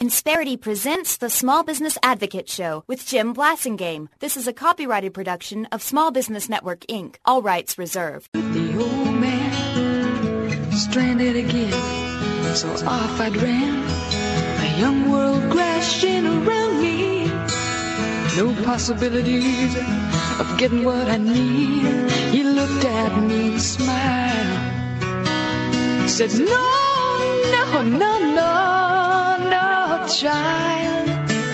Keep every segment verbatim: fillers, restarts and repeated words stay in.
Insperity presents the Small Business Advocate Show with Jim Blasingame. This is a copyrighted production of Small Business Network, Incorporated. All rights reserved. The old man stranded again, so off I ran. A young world crashing around me. No possibilities of getting what I need. He looked at me and smiled. Said, no, no, no, no, no, child.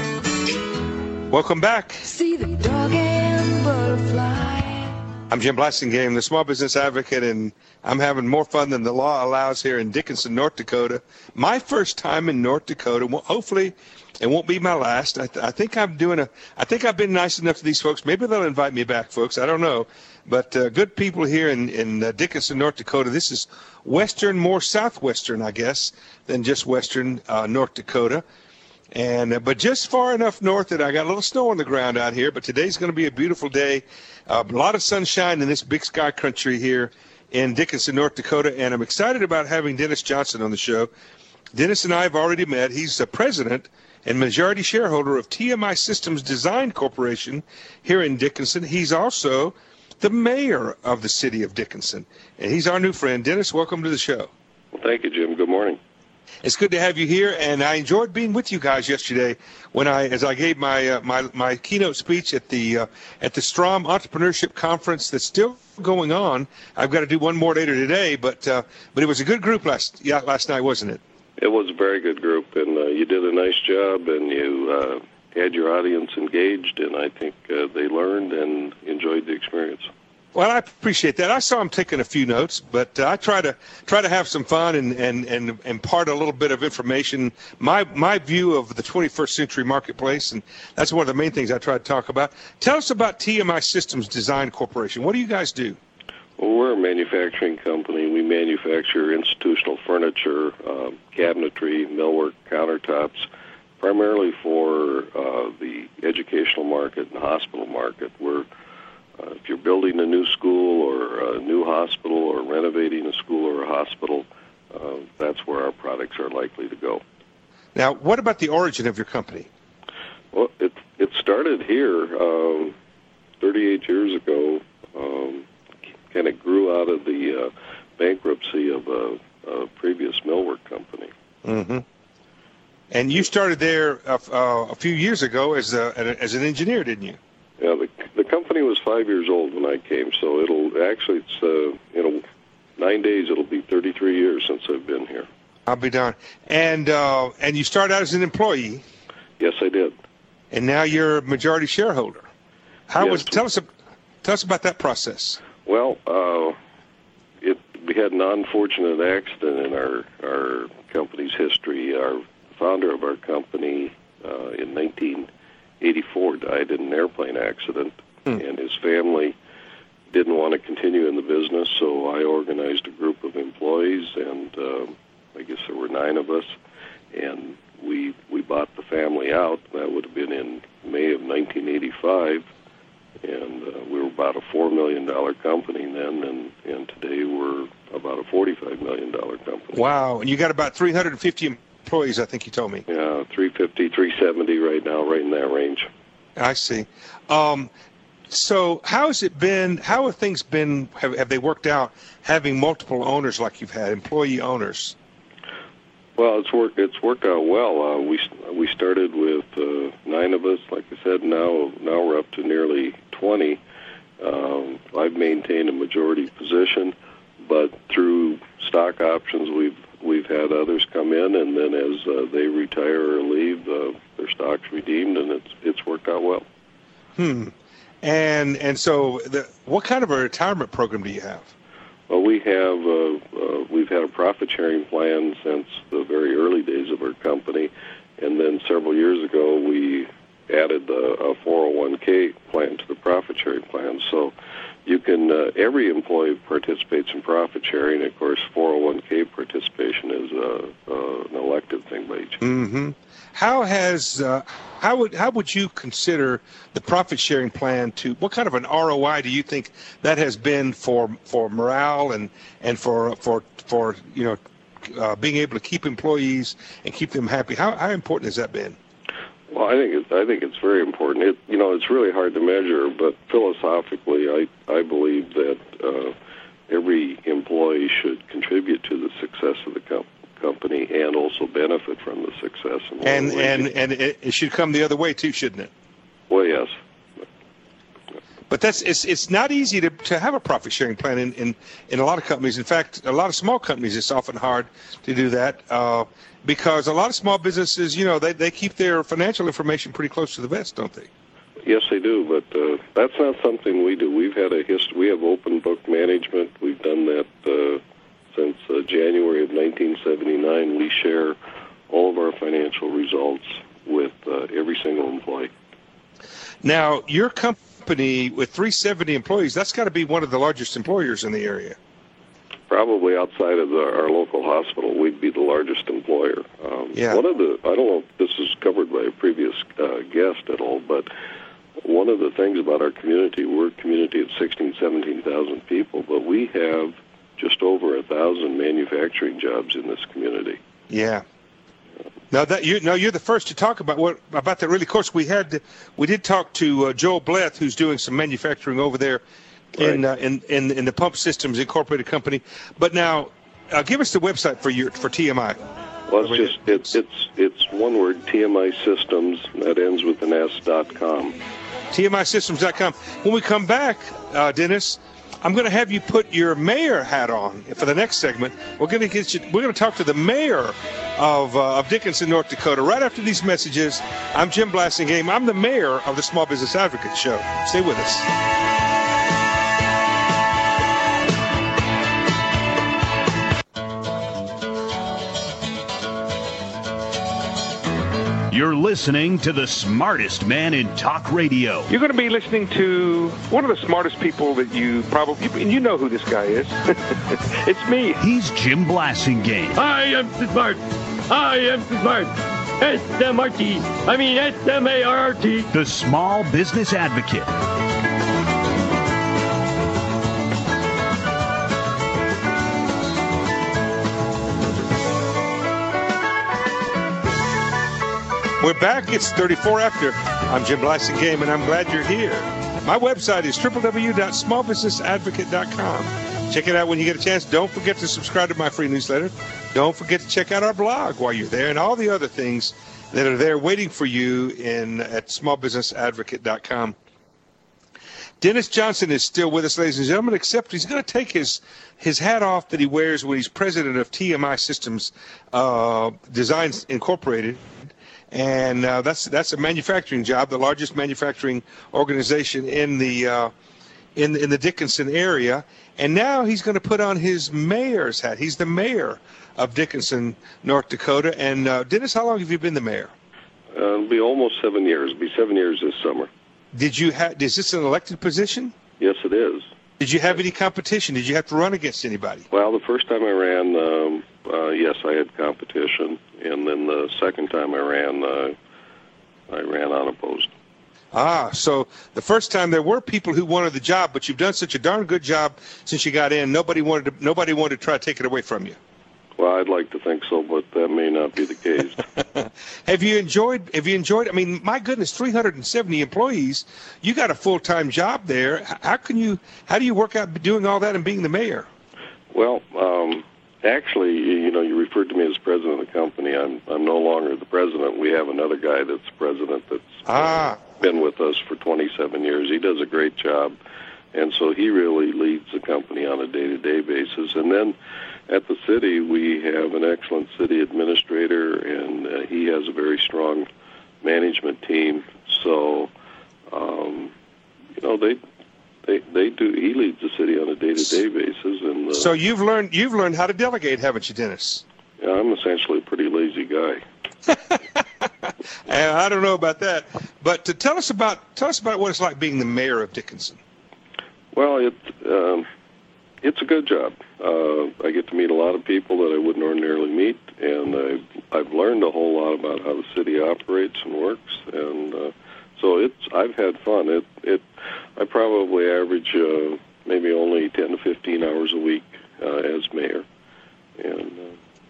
Welcome back. See the dog and butterfly. I'm Jim Blasingame, the Small Business Advocate, and I'm having more fun than the law allows here in Dickinson, North Dakota. My first time in North Dakota. Well, hopefully it won't be my last. I, th- I think I'm doing a. I think I've been nice enough to these folks. Maybe they'll invite me back, folks. I don't know, but uh, good people here in in uh, Dickinson, North Dakota. This is western, more southwestern, I guess, than just western uh, North Dakota. And uh, but just far enough north that I got a little snow on the ground out here. But today's going to be a beautiful day. Uh, a lot of sunshine in this big sky country here in Dickinson, North Dakota. And I'm excited about having Dennis Johnson on the show. Dennis and I have already met. He's the president and majority shareholder of T M I Systems Design Corporation here in Dickinson. He's also the mayor of the city of Dickinson. And he's our new friend. Dennis, welcome to the show. Well, thank you, Jim. Good morning. It's good to have you here, and I enjoyed being with you guys yesterday when I, as I gave my uh, my my keynote speech at the uh, at the Strom Entrepreneurship Conference that's still going on. I've got to do one more later today, but uh, but it was a good group last yeah, last night, wasn't it? It was a very good group, and uh, you did a nice job, and you uh, had your audience engaged, and I think uh, they learned and enjoyed the experience. Well, I appreciate that. I saw him taking a few notes, but uh, I try to try to have some fun and, and, and impart a little bit of information, my my view of the twenty-first century marketplace, and that's one of the main things I try to talk about. Tell us about T M I Systems Design Corporation. What do you guys do? Well, we're a manufacturing company. We manufacture institutional furniture, uh, cabinetry, millwork, countertops, primarily for uh, the educational market and hospital market. We're Uh, if you're building a new school or a new hospital or renovating a school or a hospital, uh, that's where our products are likely to go. Now, what about the origin of your company? Well, it it started here um, thirty-eight years ago. Um, kind of grew out of the uh, bankruptcy of a, a previous millwork company. Mm-hmm. And you started there a, uh, a few years ago as a, as an engineer, didn't you? Yeah, the the company was five years old when I came, so it'll actually it's uh, you know nine days. It'll be thirty-three years since I've been here. I'll be darned. And uh, and you started out as an employee. Yes, I did. And now you're a majority shareholder. How yes. was tell us tell us about that process? Well, uh, it we had an unfortunate accident in our our company's history. Our founder of our company uh, in nineteen eighty-four died in an airplane accident, hmm. and his family didn't want to continue in the business, so I organized a group of employees, and uh, I guess there were nine of us, and we we bought the family out. That would have been in May of nineteen eighty-five, and uh, we were about a four million dollars company then, and, and today we're about a forty-five million dollars company. Wow, and you got about three hundred fifty employees, I think you told me. Yeah, three fifty, three seventy right now, right in that range. I see. Um, so how has it been, how have things been, have, have they worked out having multiple owners like you've had, employee owners? Well, it's worked, it's worked out well. Uh, we we started with uh, nine of us, like I said, now, now we're up to nearly twenty. Um, I've maintained a majority position, but through stock options, we've We've had others come in, and then as uh, they retire or leave, uh, their stock's redeemed, and it's it's worked out well. Hmm. And and so, the, what kind of a retirement program do you have? Well, we have uh, uh, we've had a profit sharing plan since the very early days of our company, and then several years ago we added a, a four oh one k plan to the profit sharing plan. So you can uh, every employee participates in profit sharing. Of course, four oh one k participation is uh, uh, an elected thing by each. Mm-hmm. How has uh, how would how would you consider the profit sharing plan to? What kind of an R O I do you think that has been for for morale and and for for for you know uh, being able to keep employees and keep them happy? How, how important has that been? Well, I think it's, I think it's very important. It, you know, it's really hard to measure, but philosophically, I, I believe that uh, every employee should contribute to the success of the com- company and also benefit from the success. And and, and it, it should come the other way, too, shouldn't it? Well, yes. But that's it's it's not easy to, to have a profit-sharing plan in, in, in a lot of companies. In fact, a lot of small companies, it's often hard to do that uh, because a lot of small businesses, you know, they, they keep their financial information pretty close to the vest, don't they? Yes, they do, but uh, that's not something we do. We've had a history. We have open book management. We've done that uh, since uh, January of nineteen seventy-nine. We share all of our financial results with uh, every single employee. Now, your company with three hundred seventy employees, that's got to be one of the largest employers in the area. Probably outside of the, our local hospital, we'd be the largest employer. Um, yeah. One of the, I don't know if this is covered by a previous uh, guest at all, but one of the things about our community, we're a community of sixteen, seventeen thousand people, but we have just over a thousand manufacturing jobs in this community. Yeah. Now that you, now you're the first to talk about what about that. Really, of course, we had we did talk to uh, Joel Bleth, who's doing some manufacturing over there in Right. uh, in, in in the Pump Systems Incorporated company. But now, uh, give us the website for your for T M I. Well, it's just it's it's it's one word, T M I Systems. That ends with an S dot com. T M I systems dot com. When we come back, uh, Dennis, I'm going to have you put your mayor hat on for the next segment. We're going to get you. We're going to talk to the mayor of uh, of Dickinson, North Dakota. Right after these messages, I'm Jim Blasingame. I'm the mayor of the Small Business Advocate Show. Stay with us. You're listening to the smartest man in talk radio. You're going to be listening to one of the smartest people that you probably, and you know who this guy is. It's me. He's Jim Blasingame. I am smart. I am smart. S M R T. I mean S M A R R T. The Small Business Advocate. We're back. It's thirty-four after. I'm Jim Blasingame, and I'm glad you're here. My website is w w w dot small business advocate dot com. Check it out when you get a chance. Don't forget to subscribe to my free newsletter. Don't forget to check out our blog while you're there and all the other things that are there waiting for you in at small business advocate dot com. Dennis Johnson is still with us, ladies and gentlemen, except he's going to take his his hat off that he wears when he's president of T M I Systems uh, Designs Incorporated. And uh, that's that's a manufacturing job, the largest manufacturing organization in the uh, in in the Dickinson area. And now he's going to put on his mayor's hat. He's the mayor of Dickinson, North Dakota. And uh, Dennis, how long have you been the mayor? Uh, it'll be almost seven years. It'll be seven years this summer. Did you have? Is this an elected position? Yes, it is. Did you have any competition? Did you have to run against anybody? Well, the first time I ran, um, uh, yes, I had competition, and then the second time I ran, uh, I ran unopposed. Ah, so the first time there were people who wanted the job, but you've done such a darn good job since you got in. Nobody wanted to. Nobody wanted to try to take it away from you. Well, I'd like to think so, but that may not be the case. Have you enjoyed? Have you enjoyed? I mean, my goodness, three hundred seventy employees. You got a full-time job there. How can you? How do you work out doing all that and being the mayor? Well, um, actually, you know, you referred to me as president of the company. I'm I'm no longer the president. We have another guy that's president that's ah. been with us for twenty-seven years. He does a great job, and so he really leads the company on a day-to-day basis. And then at the city, we have an excellent city administrator, and uh, he has a very strong management team. So, um, you know, they they they do. He leads the city on a day-to-day basis, and uh, so you've learned you've learned how to delegate, haven't you, Dennis? Yeah, I'm essentially a pretty lazy guy. And I don't know about that, but to tell us about tell us about what it's like being the mayor of Dickinson. Well, it um, it's a good job. Uh, I get to meet a lot of people that I wouldn't ordinarily meet, and I've, I've learned a whole lot about how the city operates and works, and uh, so it's I've had fun. It it I probably average uh, maybe only ten to fifteen hours a week uh, as mayor, and uh,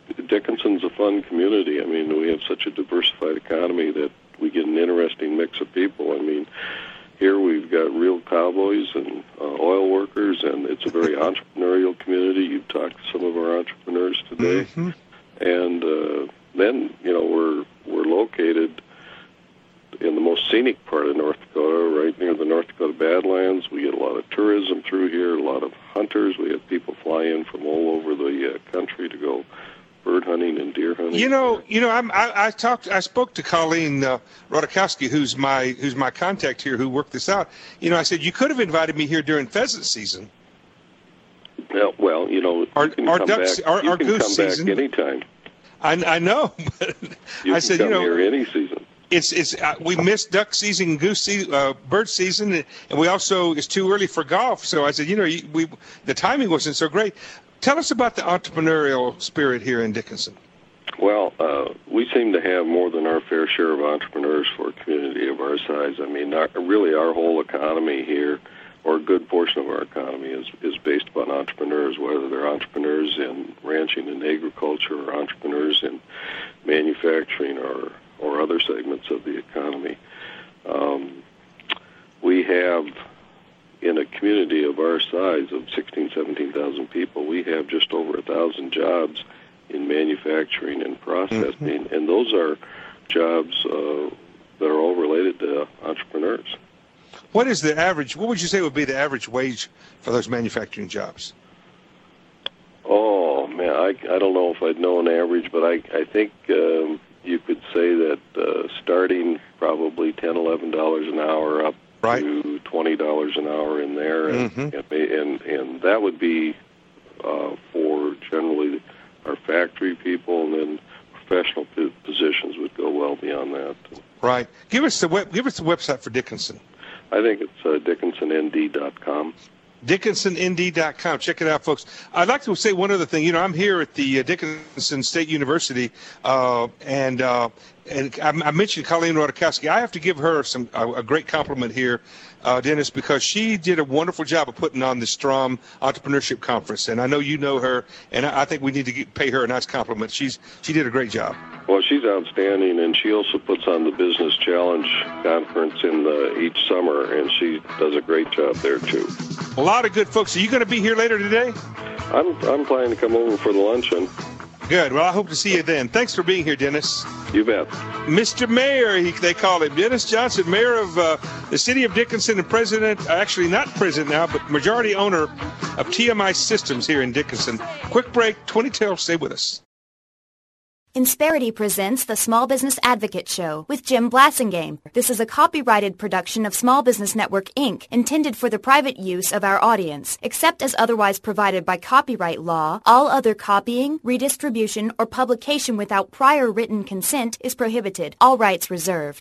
Dickinson's a fun community. I mean, we have such a diversified economy that we get an interesting mix of people. I mean, here we've got real cowboys and uh, oil workers, and it's a very entrepreneurial community. You've talked to some of our entrepreneurs today. Mm-hmm. And uh, then, you know, we're we're located in the most scenic part of North Dakota, right near the North Dakota Badlands. We get a lot of tourism through here, a lot of hunters. We have people fly in from all over the uh, country to go bird hunting and deer hunting. You know, you know, I'm, I, I talked, I spoke to Colleen uh, Rodakowski, who's my who's my contact here, who worked this out. You know, I said you could have invited me here during pheasant season. Yeah, well, you know, our, you can our come ducks, back. our, you our can goose come season. back anytime. I, I know, but you I can said, come you know, here any season. It's it's uh, we missed duck season, and goose season, uh, bird season, and we also it's too early for golf. So I said, you know, we the timing wasn't so great. Tell us about the entrepreneurial spirit here in Dickinson. Well, uh, we seem to have more than our fair share of entrepreneurs for a community of our size. I mean, our, really, our whole economy here, or a good portion of our economy, is is based upon entrepreneurs, whether they're entrepreneurs in ranching and agriculture, or entrepreneurs in manufacturing, or or other segments of the economy. Um, we have, in a community of our size of sixteen, seventeen thousand people, we have just over one thousand jobs in manufacturing and processing, mm-hmm. and those are jobs uh, that are all related to entrepreneurs. What is the average, what would you say would be the average wage for those manufacturing jobs? Oh, man, I, I don't know if I'd know an average, but I, I think um, you could say that uh, starting probably ten dollars, eleven dollars an hour up right. to twenty dollars an hour in there, and mm-hmm. and, and, and that would be uh, for generally our factory people, and then professional positions would go well beyond that. Right. Give us the web, give us the website for Dickinson. I think it's uh, dickinson n d dot com. dickinson n d dot com. Check it out, folks. I'd like to say one other thing. You know, I'm here at the uh, Dickinson State University, uh, and uh, and I, I mentioned Colleen Rodakowski. I have to give her some a, a great compliment here, uh, Dennis, because she did a wonderful job of putting on the Strom Entrepreneurship Conference, and I know you know her, and I, I think we need to get, pay her a nice compliment. She's she did a great job. Well, she's outstanding, and she also puts on the Business Challenge Conference in the, each summer, and she does a great job there, too. A lot of good folks. Are you going to be here later today? I'm I'm planning to come over for the luncheon. Good. Well, I hope to see you then. Thanks for being here, Dennis. You bet. Mister Mayor, he, they call him Dennis Johnson, mayor of uh, the city of Dickinson and president, actually not president now, but majority owner of T M I Systems here in Dickinson. Quick break, twenty till, stay with us. Insperity presents the Small Business Advocate Show with Jim Blasingame. This is a copyrighted production of Small Business Network, Incorporated, intended for the private use of our audience. Except as otherwise provided by copyright law, all other copying, redistribution, or publication without prior written consent is prohibited. All rights reserved.